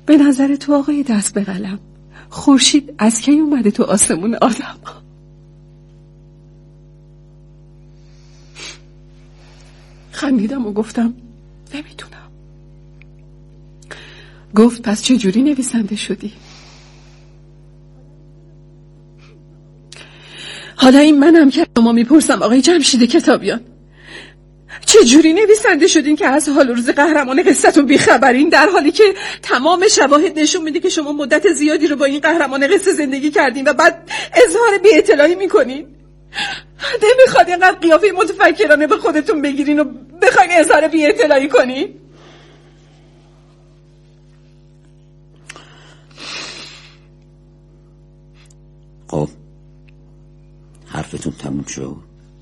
به نظر تو آقای دست به قلم، خورشید از کی اومده تو آسمون آدم؟ خندیدم و گفتم نمیتونم. گفت پس چجوری نویسنده شدی؟ حالا این منم که شما میپرسم آقای جمشید کتابیان، چجوری نویسنده شدین که از حال و روز قهرمان قصتون بیخبرین، در حالی که تمام شواهد نشون میده که شما مدت زیادی رو با این قهرمان قصه زندگی کردین و بعد اظهار بی اطلاعی میکنین؟ نمیخواد اینقدر قیافه متفکرانه به خودتون بگیرین و بخواین اظهار بی اطلاعی کنین؟ خب حرفتون تموم شد؟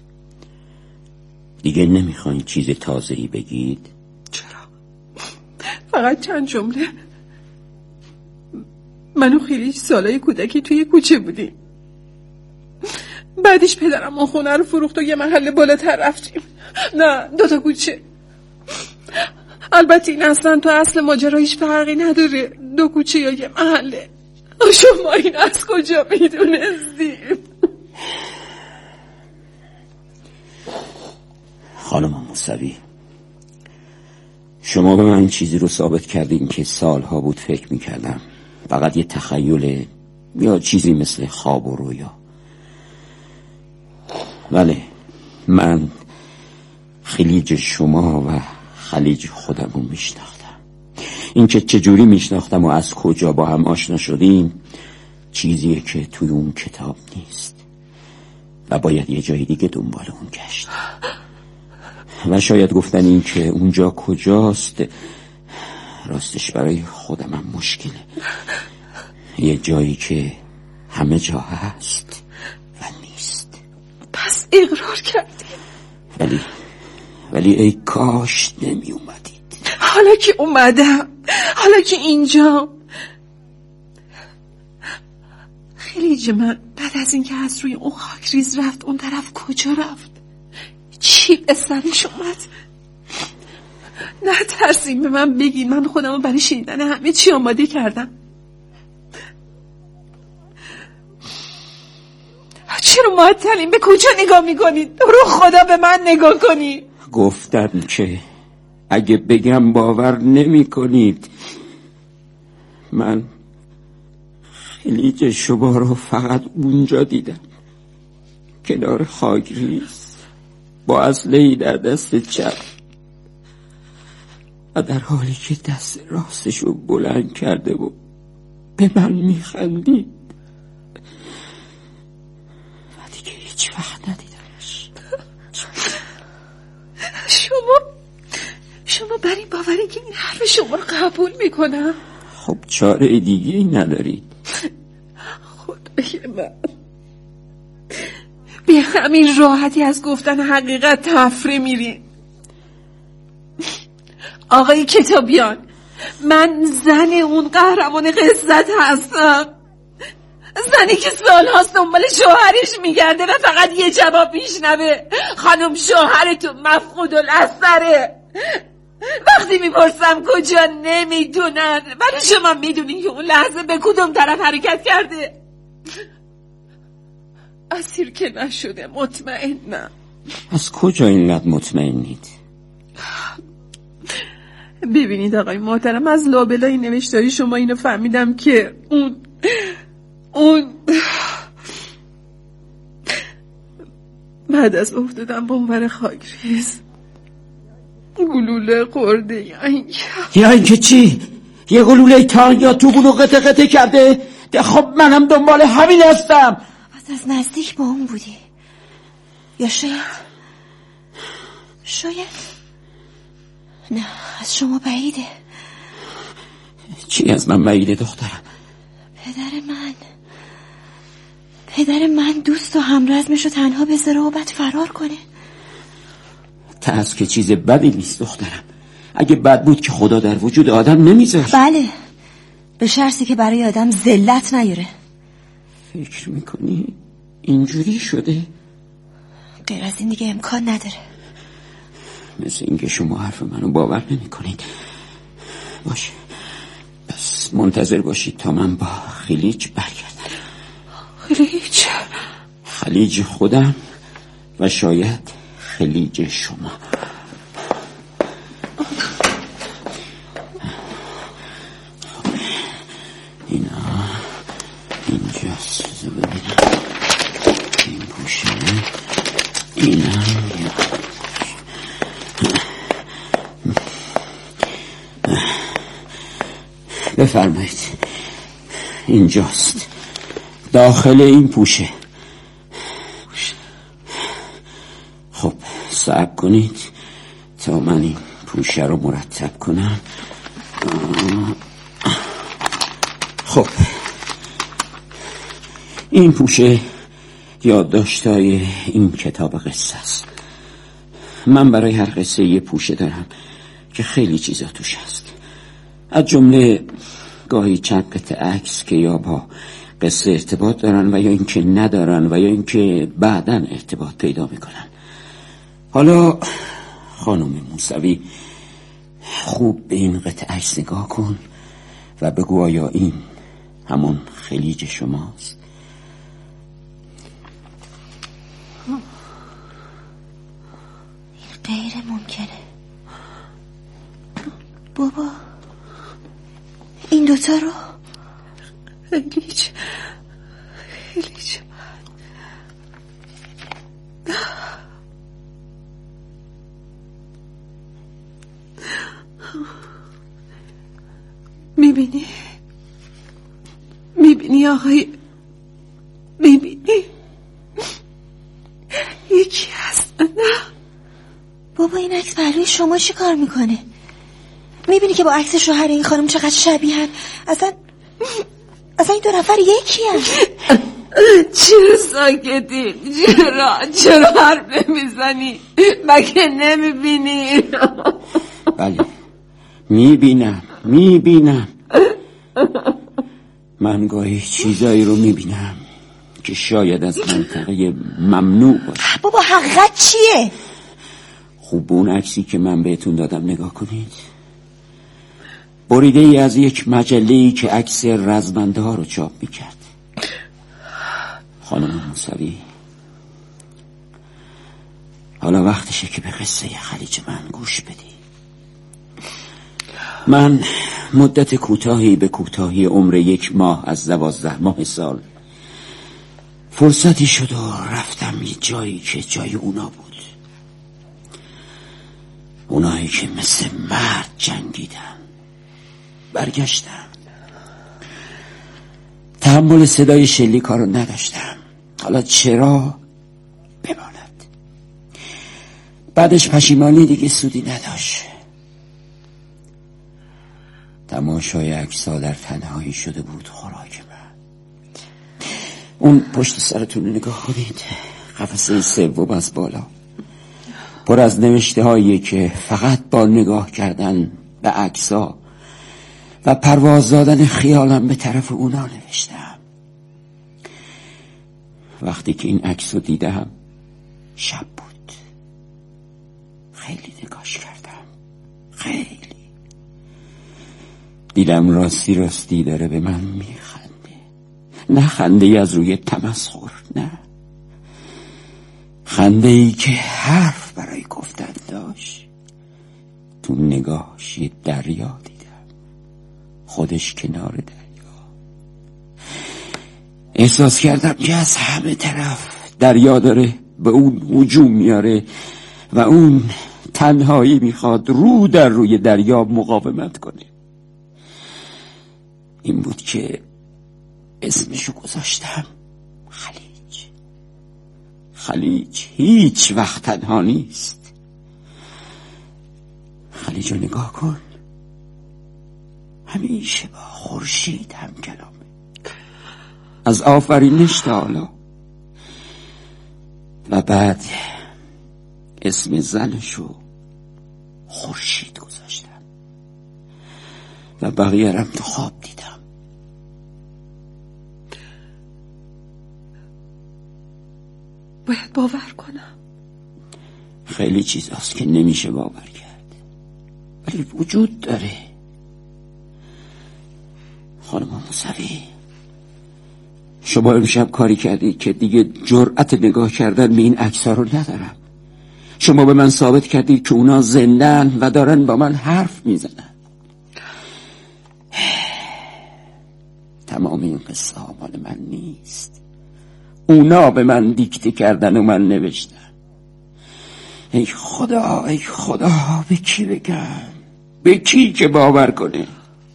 دیگه نمیخواین چیز تازه‌ای بگید؟ چرا؟ فقط چند جمله. من و خیلیش سالای کودکی توی کوچه بودیم، بعدش پدرم اون خونه رو فروخت و یه محله بالاتر رفتیم. نه 2 کوچه. البته این اصلا تو اصل ماجرا هیچ فرقی نداره، 2 کوچه یا یه محله. شما این از کجا میدونستیم؟ خانم موسوی، شما به من چیزی رو ثابت کردین که سالها بود فکر میکردم فقط یه تخیله یا چیزی مثل خواب و رویا. بله، من خلیج شما و خلیج خودم رو میشناختم. این که چجوری میشناختم و از کجا با هم آشنا شدیم چیزیه که توی اون کتاب نیست و باید یه جای دیگه دنبال اون گشت. و شاید گفتن این که اونجا کجاست راستش برای خودم هم مشکله. یه جایی که همه جا هست و نیست. پس اقرار کردی؟ ولی ای کاش نمی اومدید. حالا که اومدم، حالا که اینجا. خلیج من بعد از اینکه از روی اون خاکریز رفت اون طرف کجا رفت؟ چی به سرش اومد؟ نه ترسیم، به من بگین، من خودم رو برای شنیدن همه چی آماده کردم. چرا معطلین؟ به کجا نگاه میکنید؟ رو خدا به من نگاه کنید. گفتم که اگه بگم باور نمی کنید. من خلیج شما رو فقط اونجا دیدم، کنار خاکریز با اسلحه‌ای در دست چپ و در حالی که دست راستش رو بلند کرده و به من میخندید و دیگه هیچ وقت ندیدمش. شما بر این باوری که این حرف شما رو قبول میکنم؟ خب چاره دیگه ای ندارید. خدای من، به همین راحتی از گفتن حقیقت تفره میری؟ آقای کتابیان، من زن اون قهرمان قصت هستم، زنی که سالهاست دنبال شوهرش میگرده و فقط یه جواب میشنوه: خانم شوهرتون مفقود الاثره. وقتی میپرسم کجا نمیدونن، ولی شما میدونین که اون لحظه به کدوم طرف حرکت کرده. اسیر که نشده، مطمئنم. از کجا اینقدر مطمئنید؟ ببینید آقای محترم، از لابلای نوشتاری شما اینو فهمیدم که اون بعد از افتادن به اونور خاکریز گلوله خورده. یا اینکه چی؟ یه گلوله تانک یا توپونو قطع قطع کرده؟ خب منم دنبال همین هستم. از نزدیک با اون بودی یا شاید نه، از شما بعیده. چی از من بعیده دخترم؟ پدر من دوست و همرزمشو تنها بذاره و بعد فرار کنه. ترس که چیز بدی نیست دخترم. اگه بد بود که خدا در وجود آدم نمیذاره. بله، به شرطی که برای آدم ذلت نیاره. فکر میکنی اینجوری شده؟ غیر از این دیگه امکان نداره. مثل اینکه شما حرف منو باور نمی کنید. باشه، پس منتظر باشید تا من با خلیج برگردم. خلیج خودم و شاید خلیج شما. اینا اینجاست، ببینم این پوشه، اینا بفرمایید اینجاست، داخل این پوشه. خب صبر کنید تا من این پوشه رو مرتب کنم. خب این پوشه یادداشت‌های این کتاب قصه است. من برای هر قصه یه پوشه دارم که خیلی چیزا توش هست، از جمله گاهی چند قطعه عکس که یا با قصه ارتباط دارن و یا اینکه ندارن و یا اینکه بعداً ارتباط پیدا میکنن. حالا خانم موسوی خوب به این قطعه عکس نگاه کن و بگو آیا این همون خلیج شماست؟ این غیر ممکنه بابا. این دوتا رو خلیج میبینی آقای، میبینی یکی هست. نه بابا این عکس برای شما چی کار میکنه؟ میبینی که با عکس شوهر این خانم چقدر شبیهن؟ اصلا این دو نفر یکی هست. چرا ساکتی؟ چرا حرف نمیزنی؟ مگه نمیبینی؟ بله میبینم. من گاهی چیزایی رو میبینم که شاید از منطقه ممنوع باشه. بابا حقیقت چیه؟ خوب اون عکسی که من بهتون دادم نگاه کنید. بریده ای از یک مجله‌ای که عکس رزمنده ها رو چاپ میکرد. خانم موسوی، حالا وقتشه که به قصه خلیج من گوش بدی. من مدت کوتاهی به کوتاهی عمر 1 ماه از 12 ماه سال فرصتی شد و رفتم یه جایی که جای اونا بود. اونایی که مثل مرد جنگیدن. برگشتم. تحمل صدای شلیکا رو نداشتم. حالا چرا؟ بماند. بعدش پشیمانی دیگه سودی نداشت. تماشای عکس‌ها در تنهایی شده بود خوراک من. اون پشت سرتون رو نگاه کنید. قفسه 3 از بالا پر از نوشته هایی که فقط با نگاه کردن به عکس‌ها و پرواز دادن خیالم به طرف اونا نوشتم. وقتی که این عکس رو دیدم شب بود. خیلی نگاش کردم، خیلی. دیدم راستی داره به من میخنده. نه خنده ای از روی تمسخر، نه، خنده ای که حرف برای گفتن داشت. تو نگاهش یه دریا دیدم، خودش کنار دریا. احساس کردم که از همه طرف دریا داره به اون هجوم میاره و اون تنهایی میخواد رو در روی دریا مقاومت کنه. این بود که اسمشو گذاشتم خلیج هیچ وقت تنها نیست. خلیج رو نگاه کن، همیشه با خورشید هم کلامه. از آفرینش تا حالا. و بعد اسم زنشو خورشید گذاشتم و بقیه رم تو خواب دیدم. باید باور کنم. خیلی چیزاست که نمیشه باور کرد، ولی وجود داره. خانم موسوی، شما امشب کاری کردید که دیگه جرأت نگاه کردن به این عکس‌ها رو ندارم. شما به من ثابت کردید که اونا زندن و دارن با من حرف میزنن. تمام این قصه ها مال من نیست. اونا به من دیکته کردن و من نوشتم. ای خدا، ای خدا، به کی بگم؟ به کی که باور کنه؟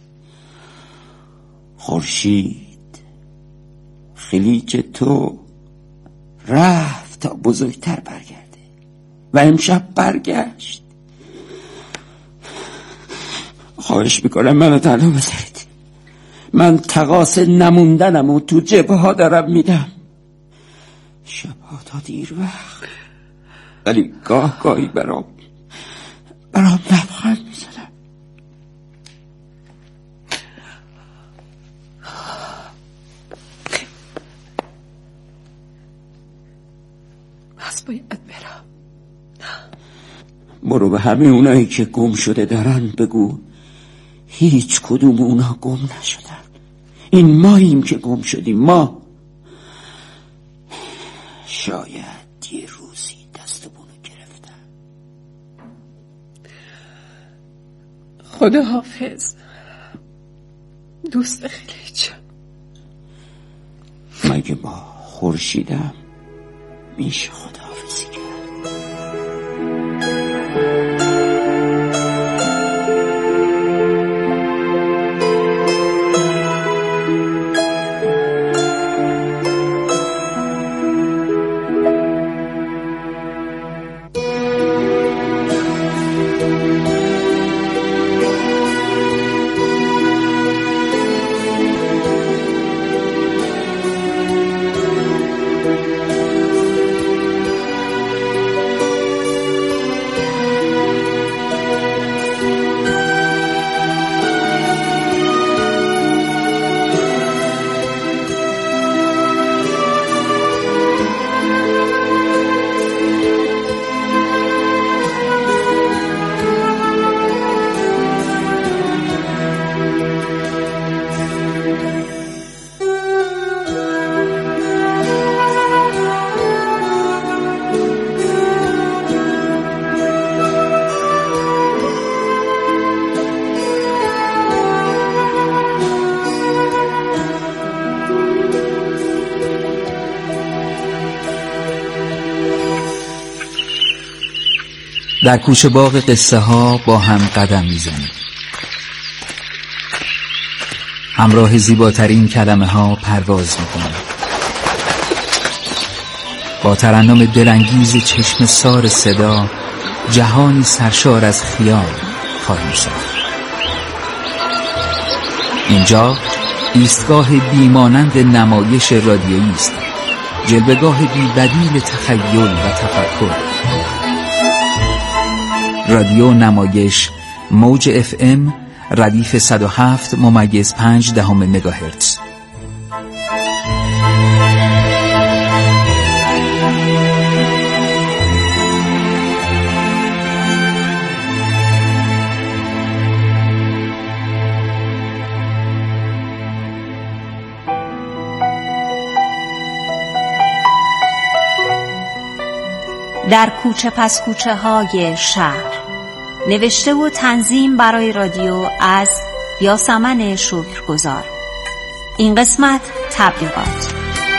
خورشید، خلیج تو رفت تا بزرگتر برگرده و امشب برگشت. خواهش میکنم منو تنها بذارید. من تقاص نموندنم و تو جبه ها دارم میدم. شبها تا دیر وقت، ولی گاه گاهی برام لبخند میزنم. بس باید برم. برو به همه اونایی که گم شده دارن بگو هیچ کدوم اونا گم نشدن. این ماییم که گم شدیم. ما شاید یه روزی دستمونو گرفتن. خدا حافظ دوست خلیج. مگه با خورشیدم میشه خداحافظی کرد؟ در کوچه باغ قصه ها با هم قدم میزنیم. همراه زیباترین کلمه ها پرواز میکنیم. با ترنم دلانگیز چشم سار صدا جهانی سرشار از خیال خواهیم ساخت. اینجا ایستگاه بیمانند نمایش رادیویی است، جلوه‌گاه بی‌بدیل تخیل و تفکر. رادیو نمایش موج FM ردیف 107.5 مگاهرتز. در کوچه پس کوچه های شهر، نوشته و تنظیم برای رادیو از یاسمن شکرگزار. این قسمت تبلیغات.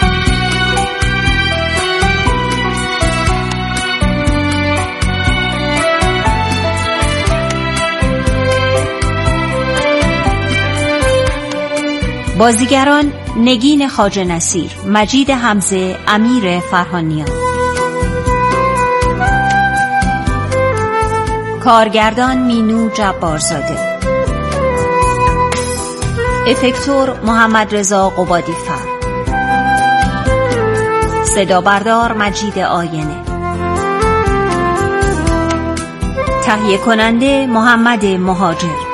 بازیگران: نگین خواجه نصیر، مجید حمزه، امیر فرهانیان. کارگردان: مینو جبارزاده. افکتور: محمد رضا قبادی فر. صدا بردار: مجید آینه. تهیه کننده: محمد مهاجر.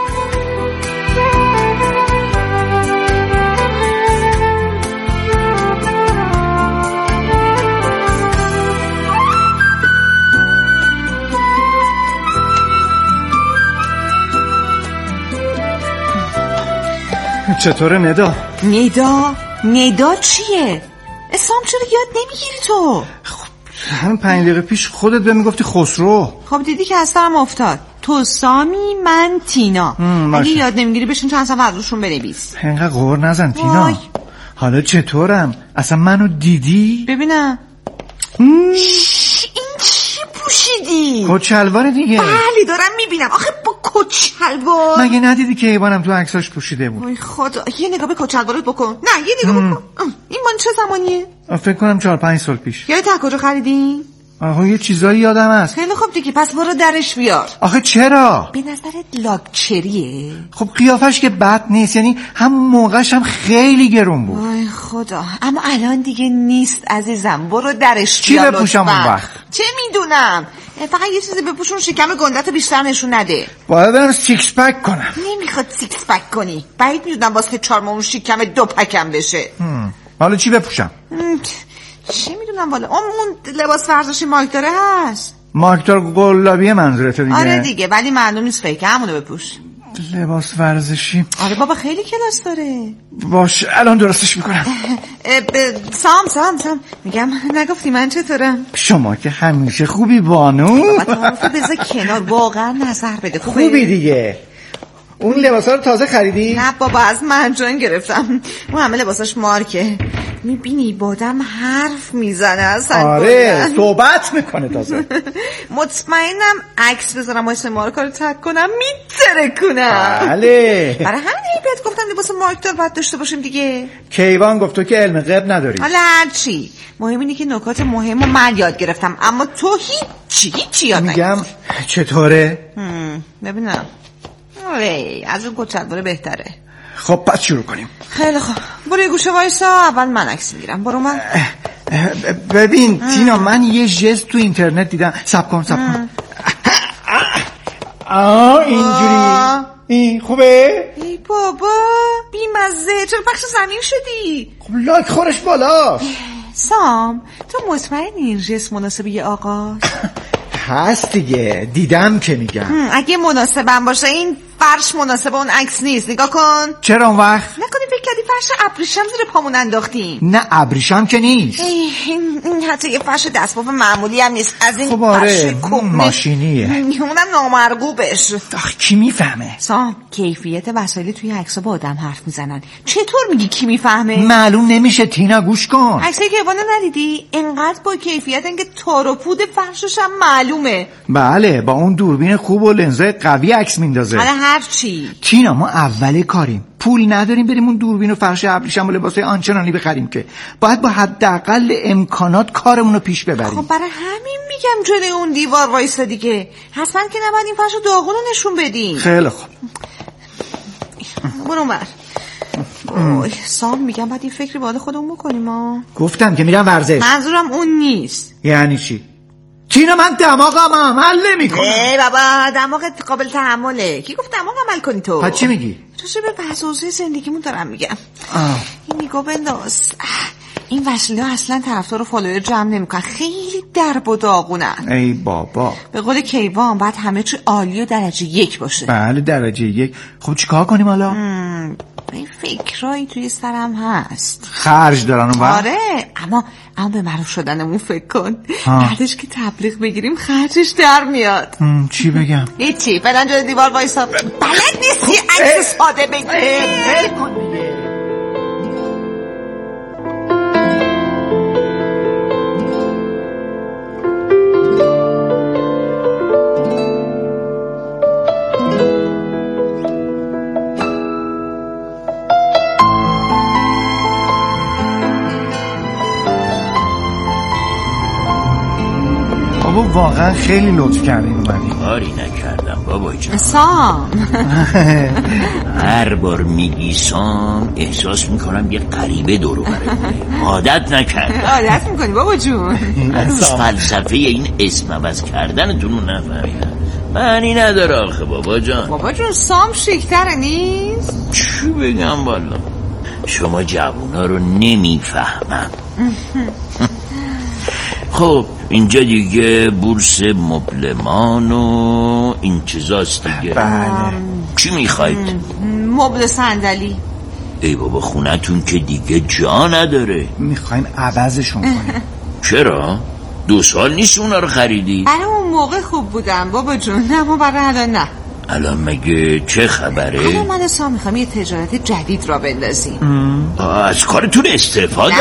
چطوره ندا؟ ندا چیه؟ سام چرا یاد نمیگیری تو؟ خب همین 5 دقیقه پیش خودت به میگفتی خسرو. خب دیدی که از سرم افتاد. تو سامی، من تینا. اگه یاد نمیگیری بشین چند صفحه از روشون بنویس. اینقدر غور نزن تینا. حالا چطورم؟ اصلا منو دیدی؟ ببینم. این چی پوشیدی؟ کچلوار دیگه. بله دارم میبینم. آخه با کچلوار مگه ندیدی که ایوانم تو عکساش پوشیده بود؟ وای خدا، یه نگاه به کچلوارت بکن. نه یه نگاه بکن. این مال چه زمانیه؟ فکر کنم 4-5 سال پیش. یادت از کجا خریدی؟ آخه یه چیزایی یادم هست. خیلی خوب دیگه، پس برو درش بیار. آخه چرا؟ به نظرت لاکچریه؟ خب قیافش که بد نیست، یعنی همون موقعش هم خیلی گرون بود. وای خدا، اما الان دیگه نیست عزیزم. برو درش چی بیار. بپوشم اون وقت؟ چه میدونم، فقط یه چیزی بپوشون شکم گندتو بیشتر نشون نده. باید برم سیکس پک کنم. نمیخواد سیکس پک کنی. بعید میدونم واسه 4 ماه اون شکم 2 پکم بشه. حالا چی بپوشم؟ چی میدونم والا. اون لباس ورزشی مارکداره هست. مارکدار گلابی منظورته دیگه؟ آره دیگه، ولی معلوم نیست فیک. همونو بپوش. لباس ورزشی؟ آره بابا خیلی کلاس داره. باش الان درستش میکنم. سام میگم نگفتی من چطورم؟ شما که همیشه خوبی بانو. بابا تو بذار کنار، واقعا نظر بده. خوبی دیگه. اون لباسا رو تازه خریدی؟ نه بابا از مرجان گرفتم. اون همه لباساش مارکه. میبینی بادم حرف میزنه اصلا. آره صحبت میکنه تازه. مطمئنم عکس بذارم اسم مارکا رو تگ کنم میتره کنم. بله برای همین بهت گفتم لباس مارکدار باید داشته باشیم دیگه. کیوان گفت تو که علم غیب نداری. حالا هرچی مهم اینه که نکات مهم رو من یاد گرفتم، اما تو هیچی یاد نگرفتی. میگم چطوره؟ ببینم. آره از اون کچلواره بهتره. خب پس شروع کنیم. خیلی خوب، برو یه گوشه وایسا، اول من عکس میگیرم. برو من. ببین تینا، من یه ژست تو اینترنت دیدم. صبر کن اینجوری. این خوبه؟ ای بابا بیمزه، چرا پخش زمین شدی؟ خب لایک خورش بالا. سام تو مطمئنی این ژست مناسب یه آقاست؟ هست دیگه، دیدم که میگم. اگه مناسبم باشه این فرش مناسب اون عکس نیست. نگاه کن. چرا اون وقت؟ نکنی فکر کردی فرش ابریشم زیر پامون انداختیم؟ نه ابریشم که نیست. این حتی یه فرش دستباف معمولی هم نیست، از این خب آره فرش ماشینیه. اونم نامرغوبش. کی میفهمه؟ سام کیفیت وسایل توی عکس‌ها با آدم حرف میزنن. چطور میگی کی میفهمه؟ معلوم نمیشه تینا، گوش کن. عکسایی که ایوانو ندیدی؟ اینقدر با کیفیتن که تار و پود فرشش هم معلومه. بله با اون دوربین خوب و لنزای قوی عکس میندازه. حالا هر چی تینا، ما اول کاریم، پول نداریم بریم اون دوربین و فرش ابریشم و لباسای آنچنانی بخریم که باید با حداقل امکانات کارمون رو پیش ببریم. خب برای همین میگم جلوی اون دیوار وایسا دیگه. حتما که نباید این فرش داغون رو نشون بدیم. خیلی خوب برو بر. سام میگم باید این فکری باید خودمون بکنیم. ما گفتم که میرم ورزش. منظورم اون نیست. یعنی چی؟ تینا من دماغم عمل نمیکنه. بابا دماغت قابل تحمله. کی گفت دماغ عمل کنی تو؟ پس چی میگی؟ تو به وضعیت زندگیمون دارم میگم. این نگاه بنداز. این وسیله اصلا طرفدار و فالوور جمع نمیکنن، خیلی درب و داغونن. ای بابا به قول کیوان باید همه چی عالی و درجه 1 باشه. بله درجه 1. خب چیکار کنیم حالا؟ این فکرایی توی سرم هست. خرج دارن اون وقت؟ آره اما به معروف شدنمون فکر کن. بعدش که تبلیغ بگیریم خرجش در میاد. چی بگم؟ هیچی، فعلا جلوی دیوار وایسا. بلد نیستی عکس ساده بگیر. واقعا خیلی لطف کردین اومدین. کاری نکردم بابا جان. سام هر بار میگی سام احساس میکنم یه غریبه دورو برم. عادت نکردم. عادت میکنی بابا جون. فلسفه این اسم عوض کردنتون رو نفهمیدم. معنی نداره آخه بابا جان. بابا جون سام شیکتره نیست؟ چی بگم والا شما جوونا رو نمیفهمم. خب اینجا دیگه بورس مبلمان و این چیزاست دیگه. بله. چی میخواید؟ مبل صندلی. ای بابا خونتون که دیگه جا نداره. میخوایم عوضشون کنیم. چرا؟ 2 سال نیست اونا رو خریدی؟ برای اون موقع خوب بودم بابا جون، اما برای الان نه. الان مگه چه خبره؟ الان من اصلا میخوام یه تجارت جدید را بندازیم. از کارتون استعفا دادی؟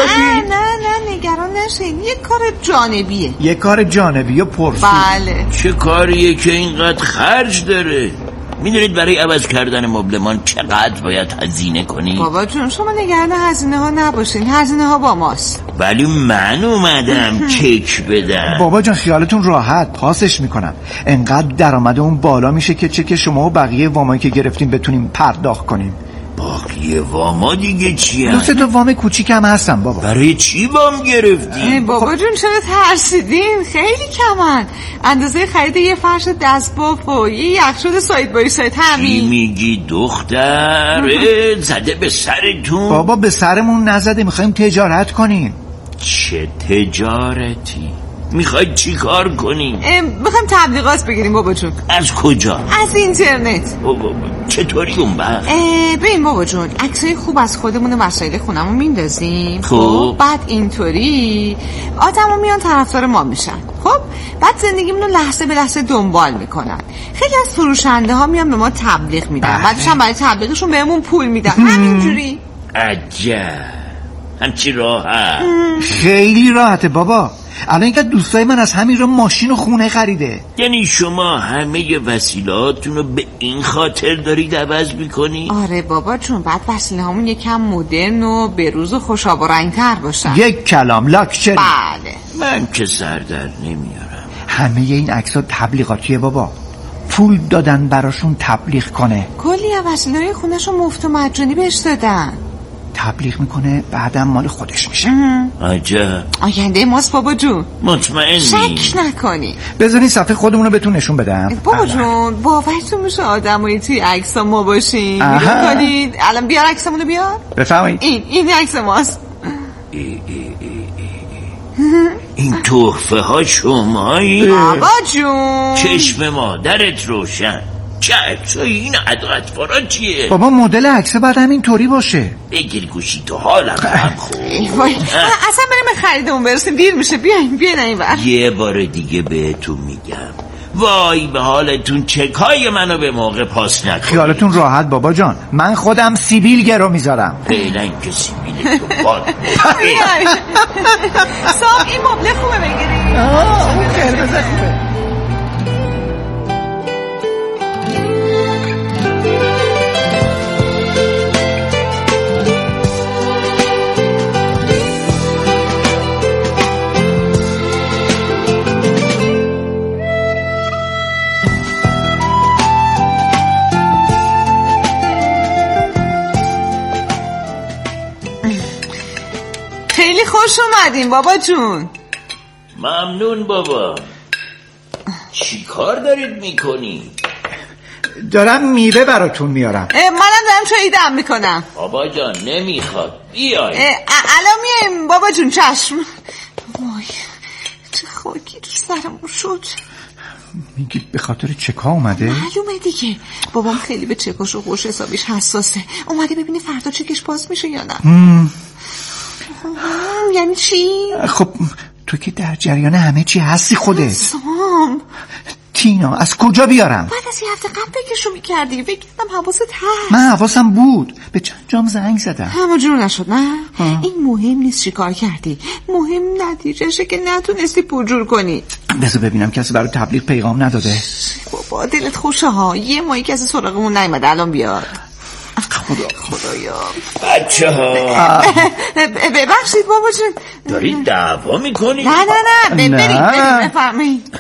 نه نگران نشین، یه کار جانبیه. یه کار جانبی و پرسود. بله. چه کاریه که اینقدر خرج داره؟ میدونید برای عوض کردن مبلمان چقدر باید هزینه کنی؟ بابا جون شما نگران هزینه ها نباشین، هزینه ها با ماست. ولی من اومدم چک بدم. بابا جان خیالتون راحت، پاسش میکنم. انقدر درآمد اون بالا میشه که چک شما و بقیه وامایی که گرفتیم بتونیم پرداخت کنیم. باقی واما دیگه چیه؟ 2 تا وام کوچیک هم هستم بابا. برای چی وام گرفتی؟ بابا جون چرا ترسیدین؟ خیلی کمن. اندازه خرید یه فرش دستباف و یه یخچال ساید بای ساید همین. چی میگی دختر؟ زده به سرتون؟ بابا به سرمون نزده، میخوایم تجارت کنیم. چه تجارتی؟ میخواید چی کار کنیم؟ میخوایم تبلیغات بگیریم بابا جون. از کجا؟ از اینترنت. چطوری اون وقت؟ ببین بابا جون، عکسای خوب از خودمون و وسایل خونمون میندازیم. خب بعد اینطوری آدمو میان طرفدار ما میشن. خب بعد زندگیمون رو لحظه به لحظه دنبال میکنن. خیلی از فروشنده ها میان به ما تبلیغ میدن، بعدش هم برای تبلیغشون بهمون پول میدن. همینجوری. عجب، همچی راحت؟ خیلی راحته بابا. الان اینکه دوستای من از همین رو ماشین و خونه خریده. یعنی شما همه وسیلهاتون رو به این خاطر دارید عوض میکنی؟ آره بابا چون بعد وسیله همون یکم مدرن و بروز و خوشاب و رنگتر باشن. یک کلام لاکچری. بله. من که سر در نمیارم. همه این عکس‌ها تبلیغاتیه بابا. پول دادن براشون تبلیغ کنه. کلی از وسیله‌های خونه‌شو مفت و مجانی بهش دادن. تبلیغ میکنه بعدم مال خودش میشه. عجب. آینده ماست بابا جون. مطمئنی؟ شک نکنی. بذارین صفحه خودمون رو بهتون نشون بدم. بابا جون باورتون میشه آدمایی توی عکس‌ها ما باشیم؟ نگاه کنید. الان بیار عکسمون رو بیار. بفرمایید. این عکس ماست. این تحفه ها شمایی؟ بابا جون چشم مادرت روشن. چه عکسایی این اطفارا چیه؟ بابا مدل عکسه باید همین طوری باشه. بگیر گوشی تو حالم هم خوب. اصلا بریم خریدمون برسیم دیر میشه. بیاین این بر. یه بار دیگه بهتون میگم وای به حالتون، چکای منو به موقع پاس نکنید. خیالتون راحت بابا جان، من خودم سیبیل گرو میذارم. فعلا که سیبیلتون باد. صاحب این مبله خوبه بگیریم. اون قرمز خوبه. خیلی خوش اومدین بابا جون. ممنون بابا. چی کار دارید میکنی؟ دارم میوه براتون میارم. منم دارم چایی دم میکنم. بابا جان نمیخواد. بیای. الان میایم بابا جون. چشم. وای چه خاکی تو سرمون شد. میگی به خاطر چکا اومده؟ معلومه دیگه. بابام خیلی به چکاش و قرش حسابیش حساسه. اومده ببینه فردا چکش باز میشه یا نه. یعنی چی؟ خب تو که در جریان همه چی هستی خودت. سام تینا از کجا بیارم؟ بعد از یه هفته قبل بکشو میکردی. بگیردم حواست هست. من حواسم بود، به چند جام زنگ زدم. همه جور نشد نه؟ این مهم نیست چی کار کردی، مهم نتیجهشه که نتونستی پول جور کنی. بذار ببینم کسی برای تبلیغ پیغام نداده. بابا دلت خوشه ها، یه ماهی کسی سراغمون نیومده. الان بیار. خدایا بچه ها ببخشید بابا جون. دارید دعوا میکنی؟ نه بریم بفرمایید.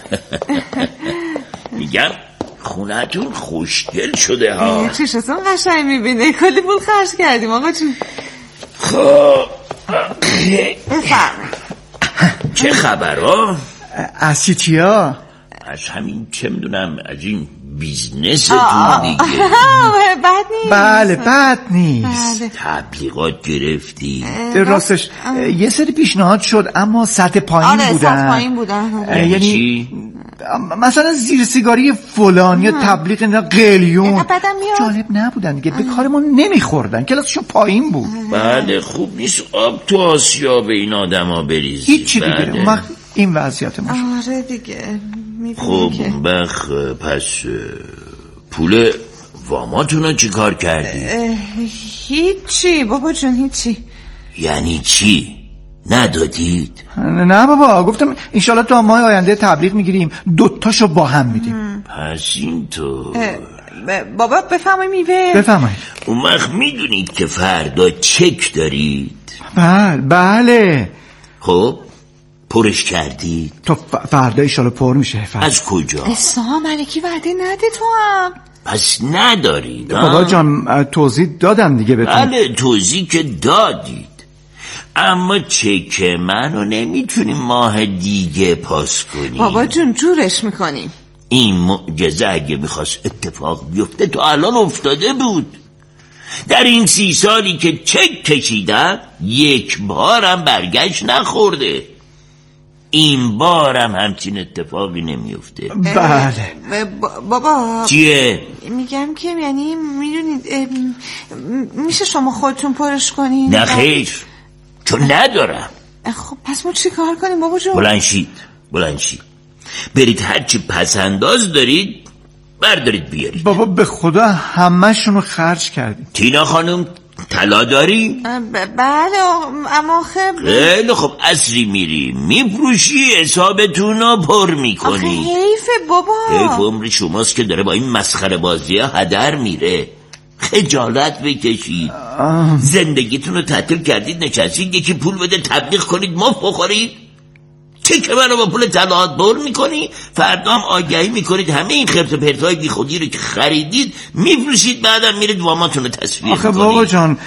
میگم خونتون خوشگل شده ها. چشتون قشنگ میبینه. کلی پول خرج کردیم آقا جون. خب بفرمایید. چه خبر ها؟ اسیتیا از همین چه میدونم از این بیزنستون دیگه. بد نیست. بله بد نیست. تبلیغات گرفتی؟ راستش یه سری پیشنهاد شد اما سطح پایین بودن. سطح پایین بودن. یعنی مثلا زیر سیگاری فلان یا تبلیغ اینا قلیون جالب نبودن دیگه، به کارمون نمیخوردن، کلاسشون پایین بود. بله خوب نیست آب تو آسیاب این آدم ها بریزی. هیچی دیگه این وضعیت ما. آره دیگه. خب پس پول واماتونو چی کار کردی؟ هیچی بابا جون، هیچی. یعنی چی؟ ندادید؟ نه بابا، گفتم انشالله تا ماه آینده تبلیغ میگیریم، دوتاشو با هم میدیم. پس اینطور. بابا بفرمایید میوه. بفرمایید. اون وقت میدونید که فردا چک دارید؟ بله. خب پرش کردید؟ تو فردا انشالله پر میشه. از کجا؟ اسلام ملکی وعده نده تو هم. پس ندارید؟ بابا جان توضیح دادم دیگه بهتون. بله توضیح که دادید، اما چک منو نمیتونیم ماه دیگه پاس کنیم. بابا جون جورش میکنیم. این معجزه اگه میخواست اتفاق بیفته تا الان افتاده بود. در این 30 سالی که چک کشیدم یک بارم برگشت نخورده. این بارم همچین اتفاقی نمیفته. بله. بابا چیه؟ میگم که یعنی میدونید میشه شما خودتون پرش کنین؟ نه خیر، چون ندارم. خب پس ما چی کار کنیم بابا جون؟ بلند شید برید هرچی پسنداز دارید بردارید بیارید. بابا به خدا همه‌شونو خرج کردیم. تینا خانم طلا داری؟ بله اما خیلی خب عصری میری میفروشی حسابتونو پر میکنی. آخه حیفه بابا. حیف عمر شماست که داره با این مسخره بازی ها هدر میره. خجالت بکشید. زندگیتونو تعطیل کردید نشستید یکی پول بده تبلیغ کنید مفت بخورید. چه که منو با پول طلاهات بر میکنی، فردا هم آگهی میکنید همه این خرت و پرتای بی خودی رو که خریدید میفروشید، بعدم میرید واماتون رو تصویر آخه میکنید. بابا جان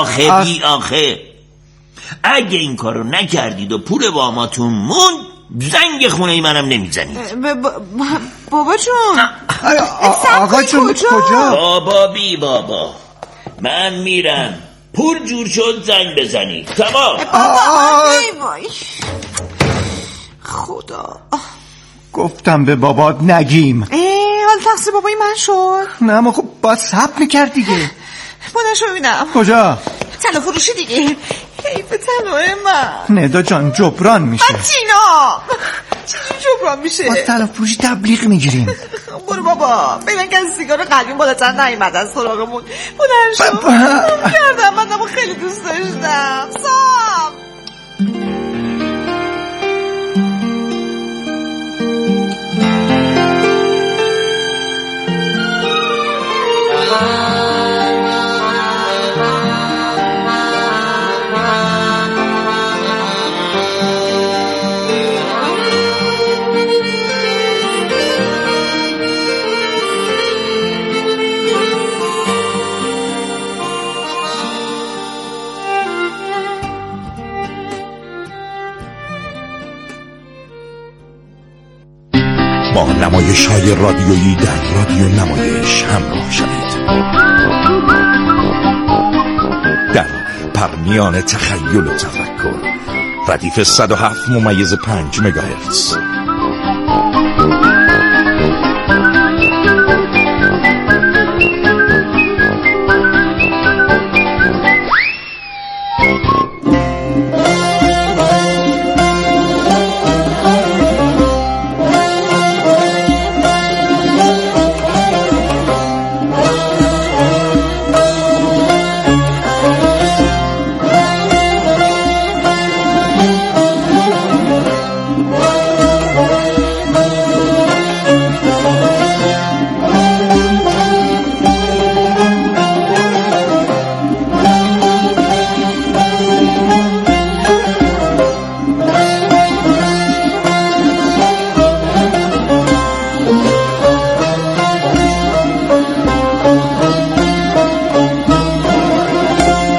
آخه اگه این کارو نکردید و پول واماتون موند زنگ خونه منم نمیزنید. بابا جون آقا جون کجا؟ بابا بی بابا من میرم، پول جور شد زنگ بزنید. تمام. خدا گفتم به بابات نگیم. حال تقصیر بابای من شد. نه اما خب باید صبر میکرد دیگه. بودنشو ببینم. کجا؟ طلا فروشی دیگه. حیف طلاه من. ندا جان جبران میشه. تینا چجوری جبران میشه؟ باید طلا فروشی تبلیغ میگیریم. برو بابا ببین که سیگار قدیم بالاتر نیومدن سراغمون. بودنشو کردم من خیلی دوست داشتم. صاحب با نمایش‌های رادیویی در رادیو نمایش همراه شوید. در پرمیان تخیل و تفکر ردیف 107.5 مگاهرتز.